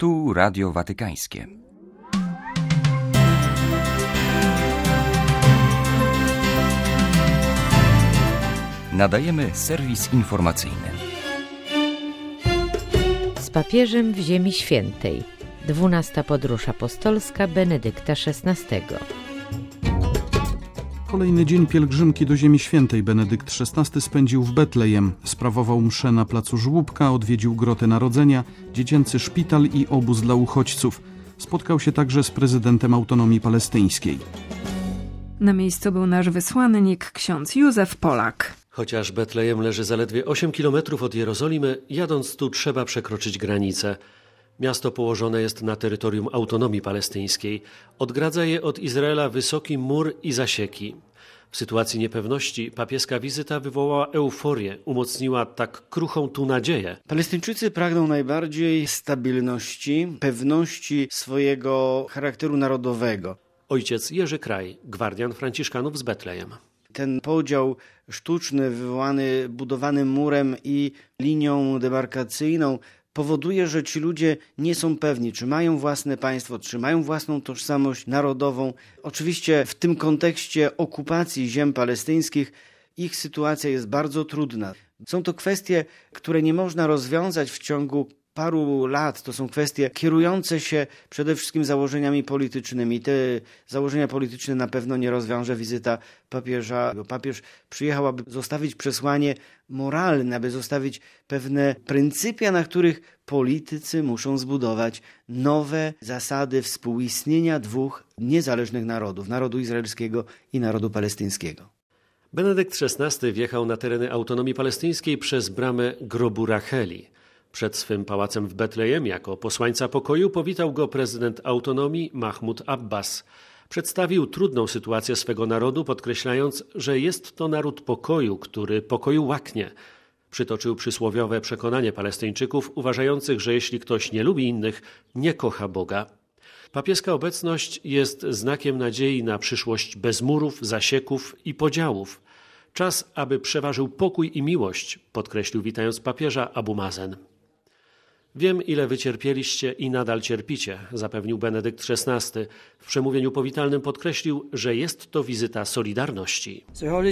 Tu Radio Watykańskie. Nadajemy serwis informacyjny. Z papieżem w Ziemi Świętej. 12. podróż apostolska Benedykta XVI. Kolejny dzień pielgrzymki do Ziemi Świętej Benedykt XVI spędził w Betlejem. Sprawował mszę na placu Żłóbka, odwiedził Grotę Narodzenia, dziecięcy szpital i obóz dla uchodźców. Spotkał się także z prezydentem autonomii palestyńskiej. Na miejscu był nasz wysłannik, ksiądz Józef Polak. Chociaż Betlejem leży zaledwie 8 kilometrów od Jerozolimy, jadąc tu trzeba przekroczyć granicę. Miasto położone jest na terytorium autonomii palestyńskiej. Odgradza je od Izraela wysoki mur i zasieki. W sytuacji niepewności papieska wizyta wywołała euforię, umocniła tak kruchą tu nadzieję. Palestyńczycy pragną najbardziej stabilności, pewności swojego charakteru narodowego. Ojciec Jerzy Kraj, gwardian franciszkanów z Betlejem. Ten podział sztuczny, wywołany budowanym murem i linią demarkacyjną powoduje, że ci ludzie nie są pewni, czy mają własne państwo, czy mają własną tożsamość narodową. Oczywiście w tym kontekście okupacji ziem palestyńskich ich sytuacja jest bardzo trudna. Są to kwestie, które nie można rozwiązać w ciągu paru lat. To są kwestie kierujące się przede wszystkim założeniami politycznymi. Te założenia polityczne na pewno nie rozwiąże wizyta papieża. Papież przyjechał, aby zostawić przesłanie moralne, aby zostawić pewne pryncypia, na których politycy muszą zbudować nowe zasady współistnienia dwóch niezależnych narodów, narodu izraelskiego i narodu palestyńskiego. Benedykt XVI wjechał na tereny autonomii palestyńskiej przez bramę grobu Racheli. Przed swym pałacem w Betlejem jako posłańca pokoju powitał go prezydent autonomii Mahmud Abbas. Przedstawił trudną sytuację swego narodu, podkreślając, że jest to naród pokoju, który pokoju łaknie. Przytoczył przysłowiowe przekonanie Palestyńczyków, uważających, że jeśli ktoś nie lubi innych, nie kocha Boga. Papieska obecność jest znakiem nadziei na przyszłość bez murów, zasieków i podziałów. Czas, aby przeważył pokój i miłość, podkreślił witając papieża Abu Mazen. Wiem, ile wycierpieliście i nadal cierpicie, zapewnił Benedykt XVI. W przemówieniu powitalnym podkreślił, że jest to wizyta solidarności.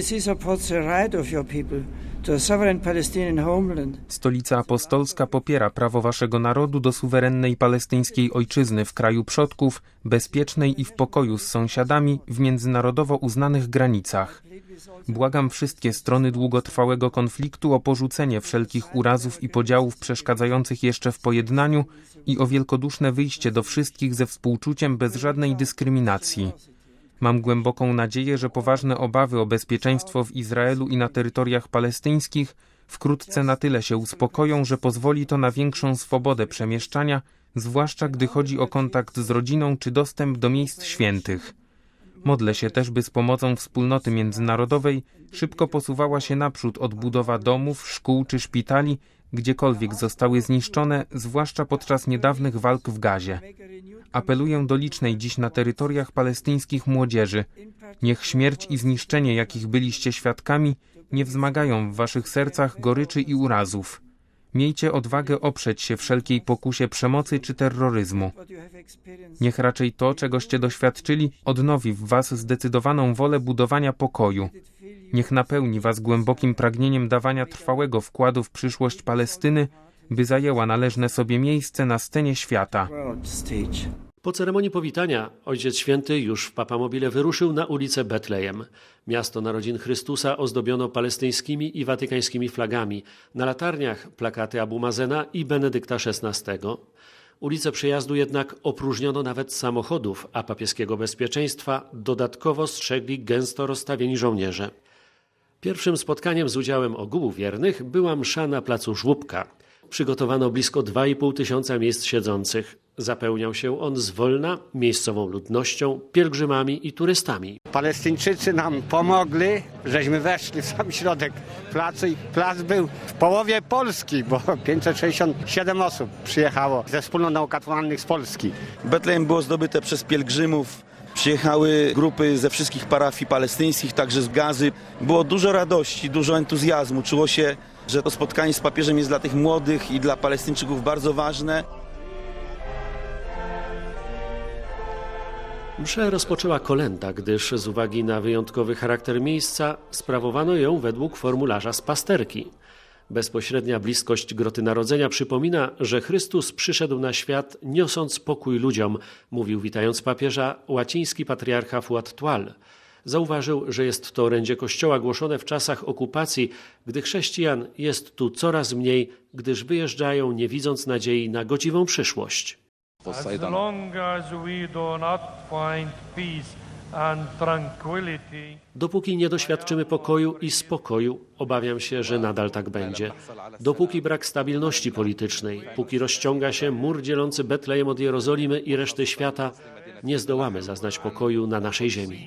Stolica Apostolska popiera prawo waszego narodu do suwerennej palestyńskiej ojczyzny w kraju przodków, bezpiecznej i w pokoju z sąsiadami w międzynarodowo uznanych granicach. Błagam wszystkie strony długotrwałego konfliktu o porzucenie wszelkich urazów i podziałów przeszkadzających jeszcze w pojednaniu i o wielkoduszne wyjście do wszystkich ze współczuciem bez żadnej dyskryminacji. Mam głęboką nadzieję, że poważne obawy o bezpieczeństwo w Izraelu i na terytoriach palestyńskich wkrótce na tyle się uspokoją, że pozwoli to na większą swobodę przemieszczania, zwłaszcza gdy chodzi o kontakt z rodziną czy dostęp do miejsc świętych. Modlę się też, by z pomocą wspólnoty międzynarodowej szybko posuwała się naprzód odbudowa domów, szkół czy szpitali, gdziekolwiek zostały zniszczone, zwłaszcza podczas niedawnych walk w Gazie. Apeluję do licznej dziś na terytoriach palestyńskich młodzieży. Niech śmierć i zniszczenie, jakich byliście świadkami, nie wzmagają w waszych sercach goryczy i urazów. Miejcie odwagę oprzeć się wszelkiej pokusie przemocy czy terroryzmu. Niech raczej to, czegoście doświadczyli, odnowi w was zdecydowaną wolę budowania pokoju. Niech napełni was głębokim pragnieniem dawania trwałego wkładu w przyszłość Palestyny, by zajęła należne sobie miejsce na scenie świata. Po ceremonii powitania Ojciec Święty już w Papamobile wyruszył na ulicę Betlejem. Miasto narodzin Chrystusa ozdobiono palestyńskimi i watykańskimi flagami. Na latarniach plakaty Abu Mazena i Benedykta XVI. Ulice przejazdu jednak opróżniono nawet z samochodów, a papieskiego bezpieczeństwa dodatkowo strzegli gęsto rozstawieni żołnierze. Pierwszym spotkaniem z udziałem ogółu wiernych była msza na placu Żłóbka. Przygotowano blisko 2,5 tysiąca miejsc siedzących. Zapełniał się on zwolna miejscową ludnością, pielgrzymami i turystami. Palestyńczycy nam pomogli, żeśmy weszli w sam środek placu i plac był w połowie Polski, bo 567 osób przyjechało ze wspólnot katolików z Polski. Betlejem było zdobyte przez pielgrzymów. Przyjechały grupy ze wszystkich parafii palestyńskich, także z Gazy. Było dużo radości, dużo entuzjazmu. Czuło się, że to spotkanie z papieżem jest dla tych młodych i dla Palestyńczyków bardzo ważne. Mszę rozpoczęła kolęda, gdyż z uwagi na wyjątkowy charakter miejsca sprawowano ją według formularza z pasterki. Bezpośrednia bliskość Groty Narodzenia przypomina, że Chrystus przyszedł na świat niosąc pokój ludziom, mówił witając papieża łaciński patriarcha Fuad Tual. Zauważył, że jest to orędzie Kościoła głoszone w czasach okupacji, gdy chrześcijan jest tu coraz mniej, gdyż wyjeżdżają, nie widząc nadziei na godziwą przyszłość. Dopóki nie doświadczymy pokoju i spokoju, obawiam się, że nadal tak będzie. Dopóki brak stabilności politycznej, póki rozciąga się mur dzielący Betlejem od Jerozolimy i reszty świata, nie zdołamy zaznać pokoju na naszej ziemi.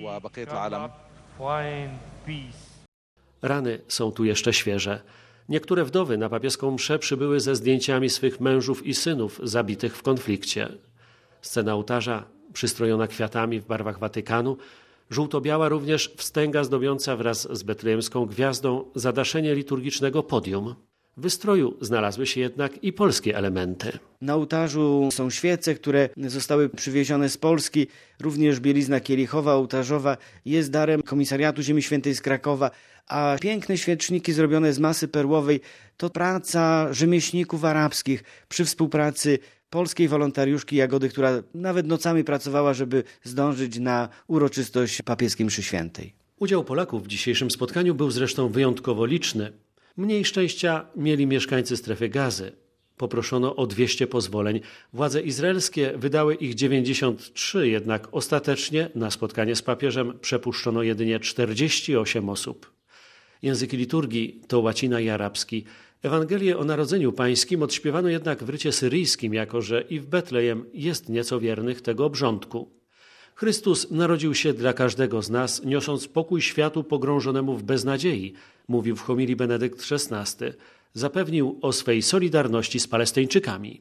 Rany są tu jeszcze świeże. Niektóre wdowy na papieską mszę przybyły ze zdjęciami swych mężów i synów zabitych w konflikcie. Scena ołtarza przystrojona kwiatami w barwach Watykanu, żółto-biała również wstęga zdobiąca wraz z betlejemską gwiazdą zadaszenie liturgicznego podium. W wystroju znalazły się jednak i polskie elementy. Na ołtarzu są świece, które zostały przywiezione z Polski. Również bielizna kielichowa, ołtarzowa jest darem Komisariatu Ziemi Świętej z Krakowa, a piękne świeczniki zrobione z masy perłowej to praca rzemieślników arabskich przy współpracy polskiej wolontariuszki Jagody, która nawet nocami pracowała, żeby zdążyć na uroczystość papieskiej mszy świętej. Udział Polaków w dzisiejszym spotkaniu był zresztą wyjątkowo liczny. Mniej szczęścia mieli mieszkańcy strefy Gazy. Poproszono o 200 pozwoleń. Władze izraelskie wydały ich 93, jednak ostatecznie na spotkanie z papieżem przepuszczono jedynie 48 osób. Języki liturgii to łacina i arabski. Ewangelię o Narodzeniu Pańskim odśpiewano jednak w rycie syryjskim, jako że i w Betlejem jest nieco wiernych tego obrządku. Chrystus narodził się dla każdego z nas, niosąc pokój światu pogrążonemu w beznadziei, mówił w homilii Benedykt XVI. Zapewnił o swej solidarności z Palestyńczykami.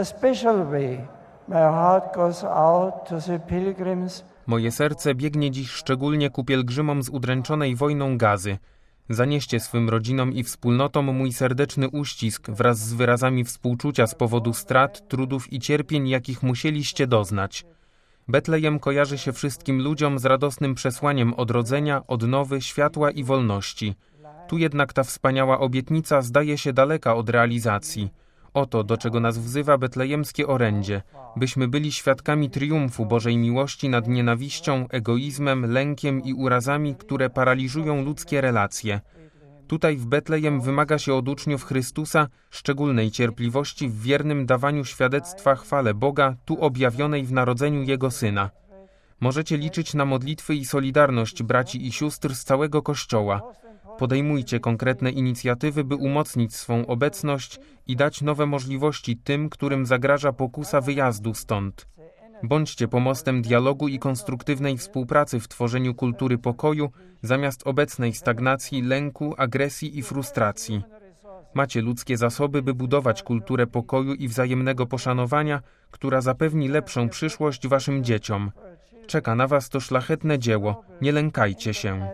Moje serce biegnie dziś szczególnie ku pielgrzymom z udręczonej wojną Gazy. Zanieście swym rodzinom i wspólnotom mój serdeczny uścisk wraz z wyrazami współczucia z powodu strat, trudów i cierpień, jakich musieliście doznać. Betlejem kojarzy się wszystkim ludziom z radosnym przesłaniem odrodzenia, odnowy, światła i wolności. Tu jednak ta wspaniała obietnica zdaje się daleka od realizacji. Oto, do czego nas wzywa betlejemskie orędzie, byśmy byli świadkami triumfu Bożej miłości nad nienawiścią, egoizmem, lękiem i urazami, które paraliżują ludzkie relacje. Tutaj w Betlejem wymaga się od uczniów Chrystusa szczególnej cierpliwości w wiernym dawaniu świadectwa chwale Boga, tu objawionej w narodzeniu Jego Syna. Możecie liczyć na modlitwy i solidarność braci i sióstr z całego Kościoła. Podejmujcie konkretne inicjatywy, by umocnić swą obecność i dać nowe możliwości tym, którym zagraża pokusa wyjazdu stąd. Bądźcie pomostem dialogu i konstruktywnej współpracy w tworzeniu kultury pokoju zamiast obecnej stagnacji, lęku, agresji i frustracji. Macie ludzkie zasoby, by budować kulturę pokoju i wzajemnego poszanowania, która zapewni lepszą przyszłość waszym dzieciom. Czeka na was to szlachetne dzieło. Nie lękajcie się.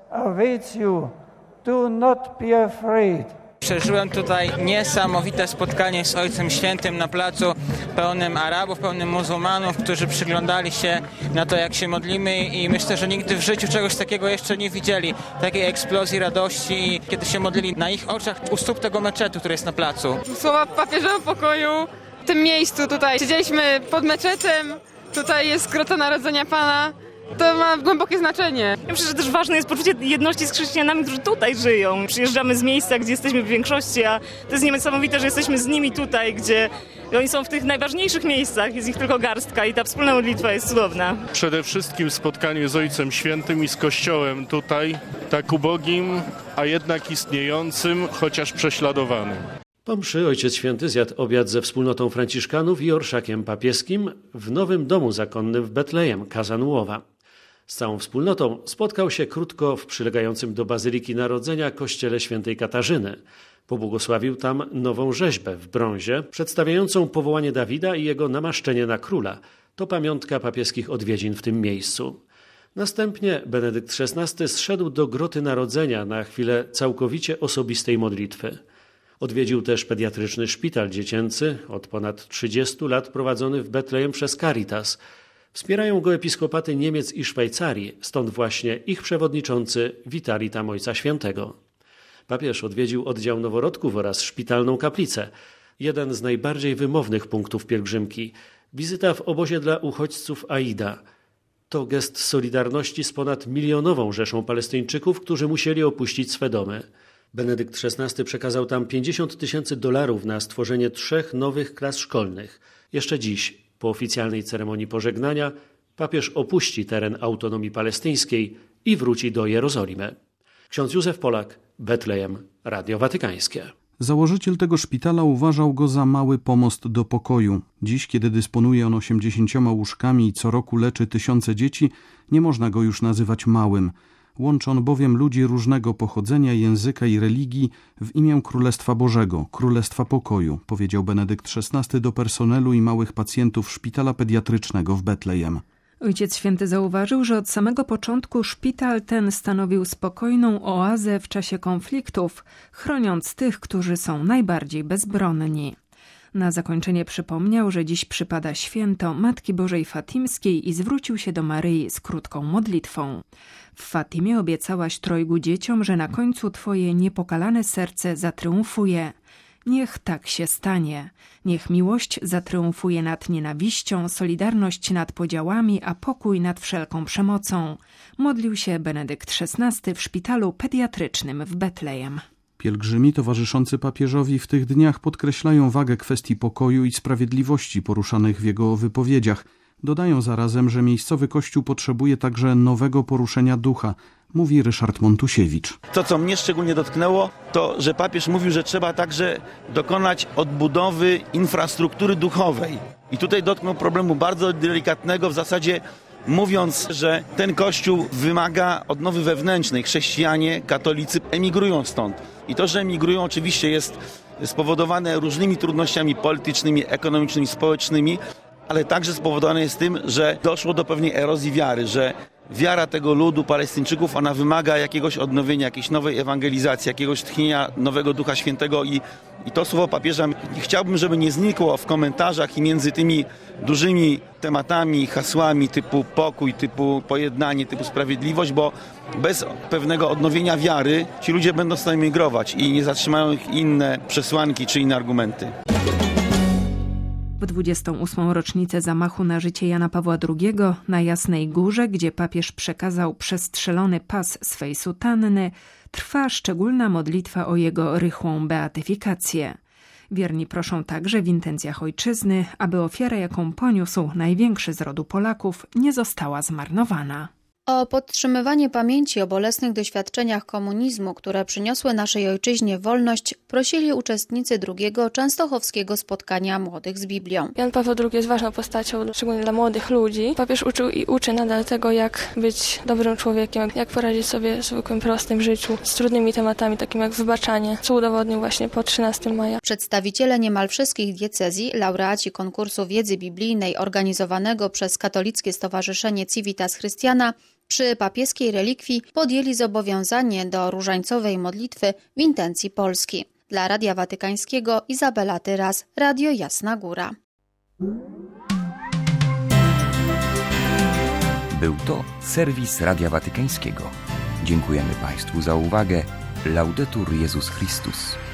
Do not be afraid. Przeżyłem tutaj niesamowite spotkanie z Ojcem Świętym na placu pełnym Arabów, pełnym muzułmanów, którzy przyglądali się na to, jak się modlimy i myślę, że nigdy w życiu czegoś takiego jeszcze nie widzieli. Takiej eksplozji radości, kiedy się modlili na ich oczach u stóp tego meczetu, który jest na placu. Słowa papieża o pokoju w tym miejscu tutaj. Siedzieliśmy pod meczetem, tutaj jest Grota Narodzenia Pana. To ma głębokie znaczenie. Ja myślę, że też ważne jest poczucie jedności z chrześcijanami, którzy tutaj żyją. Przyjeżdżamy z miejsca, gdzie jesteśmy w większości, a to jest niesamowite, że jesteśmy z nimi tutaj, gdzie oni są w tych najważniejszych miejscach, jest ich tylko garstka i ta wspólna modlitwa jest cudowna. Przede wszystkim spotkanie z Ojcem Świętym i z Kościołem tutaj, tak ubogim, a jednak istniejącym, chociaż prześladowanym. Po mszy Ojciec Święty zjadł obiad ze wspólnotą franciszkanów i orszakiem papieskim w nowym domu zakonnym w Betlejem, Kazanułowa. Z całą wspólnotą spotkał się krótko w przylegającym do Bazyliki Narodzenia kościele świętej Katarzyny. Pobłogosławił tam nową rzeźbę w brązie przedstawiającą powołanie Dawida i jego namaszczenie na króla. To pamiątka papieskich odwiedzin w tym miejscu. Następnie Benedykt XVI zszedł do Groty Narodzenia na chwilę całkowicie osobistej modlitwy. Odwiedził też pediatryczny szpital dziecięcy, od ponad 30 lat prowadzony w Betlejem przez Caritas. Wspierają go episkopaty Niemiec i Szwajcarii, stąd właśnie ich przewodniczący witali tam Ojca Świętego. Papież odwiedził oddział noworodków oraz szpitalną kaplicę. Jeden z najbardziej wymownych punktów pielgrzymki – wizyta w obozie dla uchodźców Aida. To gest solidarności z ponad milionową rzeszą Palestyńczyków, którzy musieli opuścić swe domy. Benedykt XVI przekazał tam $50,000 na stworzenie 3 nowych klas szkolnych. Jeszcze dziś, po oficjalnej ceremonii pożegnania, papież opuści teren autonomii palestyńskiej i wróci do Jerozolimy. Ksiądz Józef Polak, Betlejem, Radio Watykańskie. Założyciel tego szpitala uważał go za mały pomost do pokoju. Dziś, kiedy dysponuje on 80 łóżkami i co roku leczy tysiące dzieci, nie można go już nazywać małym. Łączy on bowiem ludzi różnego pochodzenia, języka i religii w imię Królestwa Bożego, Królestwa Pokoju, powiedział Benedykt XVI do personelu i małych pacjentów szpitala pediatrycznego w Betlejem. Ojciec Święty zauważył, że od samego początku szpital ten stanowił spokojną oazę w czasie konfliktów, chroniąc tych, którzy są najbardziej bezbronni. Na zakończenie przypomniał, że dziś przypada święto Matki Bożej Fatimskiej i zwrócił się do Maryi z krótką modlitwą. W Fatimie obiecałaś 3 dzieciom, że na końcu Twoje niepokalane serce zatriumfuje. Niech tak się stanie. Niech miłość zatriumfuje nad nienawiścią, solidarność nad podziałami, a pokój nad wszelką przemocą. Modlił się Benedykt XVI w szpitalu pediatrycznym w Betlejem. Pielgrzymi towarzyszący papieżowi w tych dniach podkreślają wagę kwestii pokoju i sprawiedliwości poruszanych w jego wypowiedziach. Dodają zarazem, że miejscowy kościół potrzebuje także nowego poruszenia ducha, mówi Ryszard Montusiewicz. To, co mnie szczególnie dotknęło, to, że papież mówił, że trzeba także dokonać odbudowy infrastruktury duchowej. I tutaj dotknął problemu bardzo delikatnego, w zasadzie mówiąc, że ten kościół wymaga odnowy wewnętrznej. Chrześcijanie, katolicy emigrują stąd. I to, że emigrują, oczywiście jest spowodowane różnymi trudnościami politycznymi, ekonomicznymi, społecznymi, ale także spowodowane jest tym, że doszło do pewnej erozji wiary, że wiara tego ludu, Palestyńczyków, ona wymaga jakiegoś odnowienia, jakiejś nowej ewangelizacji, jakiegoś tchnienia nowego Ducha Świętego i to słowo papieża chciałbym, żeby nie znikło w komentarzach i między tymi dużymi tematami, hasłami typu pokój, typu pojednanie, typu sprawiedliwość, bo bez pewnego odnowienia wiary ci ludzie będą stale migrować i nie zatrzymają ich inne przesłanki czy inne argumenty. W 28. rocznicę zamachu na życie Jana Pawła II na Jasnej Górze, gdzie papież przekazał przestrzelony pas swej sutanny, trwa szczególna modlitwa o jego rychłą beatyfikację. Wierni proszą także w intencjach ojczyzny, aby ofiara, jaką poniósł największy z rodu Polaków, nie została zmarnowana. O podtrzymywanie pamięci o bolesnych doświadczeniach komunizmu, które przyniosły naszej ojczyźnie wolność, prosili uczestnicy drugiego częstochowskiego spotkania młodych z Biblią. Jan Paweł II jest ważną postacią, szczególnie dla młodych ludzi. Papież uczył i uczy nadal tego, jak być dobrym człowiekiem, jak poradzić sobie w zwykłym, prostym życiu z trudnymi tematami, takim jak wybaczanie, co udowodnił właśnie po 13 maja. Przedstawiciele niemal wszystkich diecezji, laureaci konkursu wiedzy biblijnej organizowanego przez Katolickie Stowarzyszenie Civitas Christiana, przy papieskiej relikwii podjęli zobowiązanie do różańcowej modlitwy w intencji Polski. Dla Radia Watykańskiego Izabela Tyras, Radio Jasna Góra. Był to serwis Radia Watykańskiego. Dziękujemy Państwu za uwagę. Laudetur Jezus Chrystus.